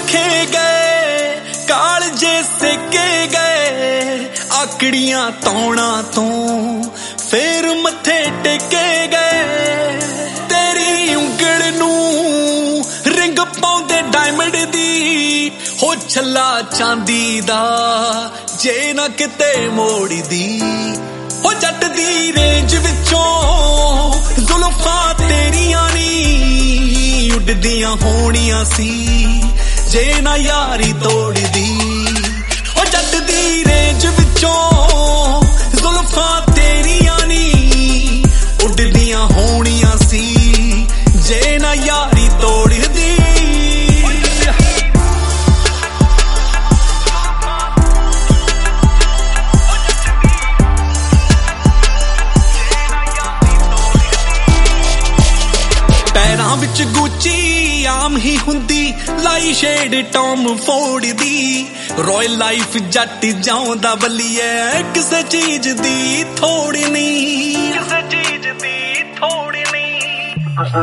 लिखे गए कालजे सेके गए आकड़ियां तौणा तो फिर मथे टेके गए तेरी उंगल नू रिंग पाउंदे डायमंड दी हो छला चांदी दा जे ना किते मोड़ी दी हो जट दी रेंज विचों जुल्फां तेरियां नी उड़दियां होणियां सी जे ना यारी तोड़ दी हो जट दी रेंज विचों जुल्फां तेरियां नी उड़दियां होणियां सी जे ना यारी तोड़ दी पैरां विच गुची आम ही हुंदी लाई शेड टॉम फोर्ड दी रॉयल लाइफ जट जाउंदा बल्लिए किसे चीज दी थोड़ी नहीं किसे चीज दी थोड़ी नहीं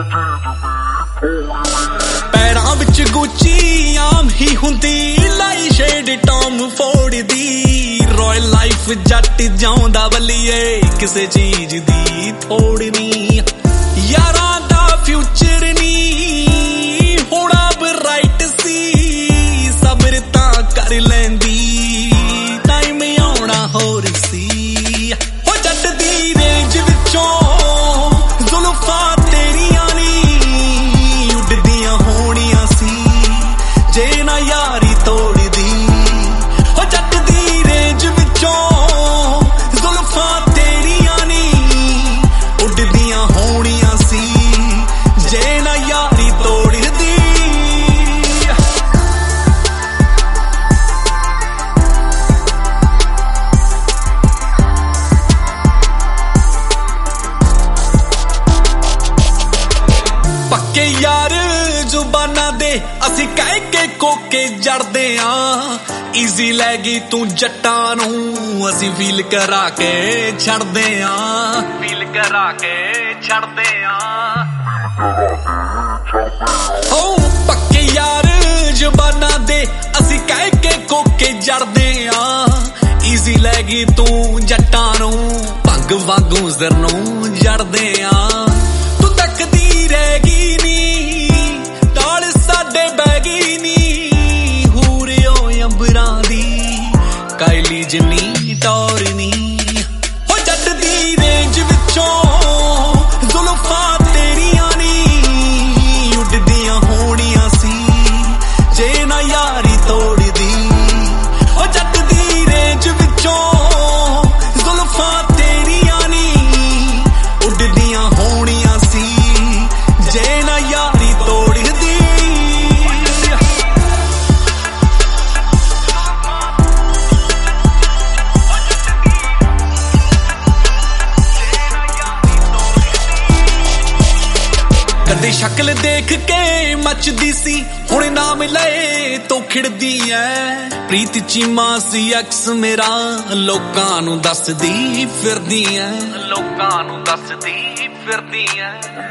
पैरां विच गुची आम ही हुंदी लाई शेड टॉम फोर्ड दी रॉयल लाइफ जट जाउंदा बल्लिए किसे चीज दी थोड़ी नहीं यारां दा फ्यूचर नी होड़ा ब्राइट सी सबर तां कर लैंदी टाइम आउणा होर सी हो जट दी रेंज विचों जुल्फां तेरियां नी उड़दियां होणियां सी जे ना यारी तोड़ दी हो जट दी रेंज विचों जुल्फां तेरियां नी उड़दियां होणियां सी जे ना यारी तोड़ दी पक्के यार जुबाना दे असी कह के कोके जड़दे आ ईजी लैगी तू जट्टां नू असी फील करा के छड़दे आ फील करा के छड़दे आ हो पक्के यार जुबाना दे असी कह के कोके जड़दे आ ईजी लैगी तू जट्टां नू भंग वांगू सिर नू जड़दे आ तू तकदी रैगी नी नाल साडे बैगी नी हूरियो अंबरां दी कायली जिन्नी टौर नी हो जट दी रेंज विचों जुल्फां तेरियां नी उड़दियां होणियां सी जे ना यारी तोड़ दी हो जट दी रेंज विचों जुल्फां तेरियां नी उड़दियां होणियां सी जे ना यारी तोड़ दी कदे शक्ल देख के मचदी सी हुण नाम लए तो खिड़दी ऐ प्रीत चीमा सी अक्स मेरा लोकां नू दसदी फिरदी ऐ लोकां नू दसदी फिरदी ऐ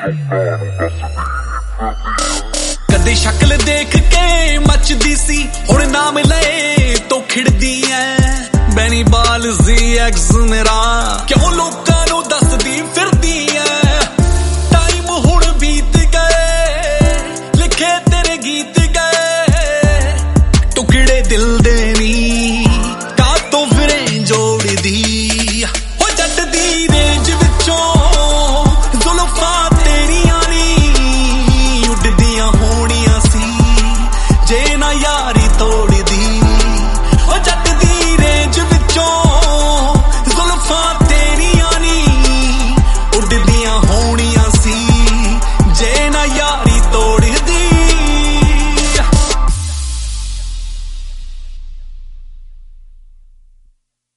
कदे शक्ल देख के मचदी सी हुण नाम लए तो खिड़दी ऐ बैनी बाल सी अक्स मेरा क्यों लोकां नू दसदी फिरदी ऐ टाइम हुण बीत गए लिखे तेरे गीत गए टुकड़े दिल दे नी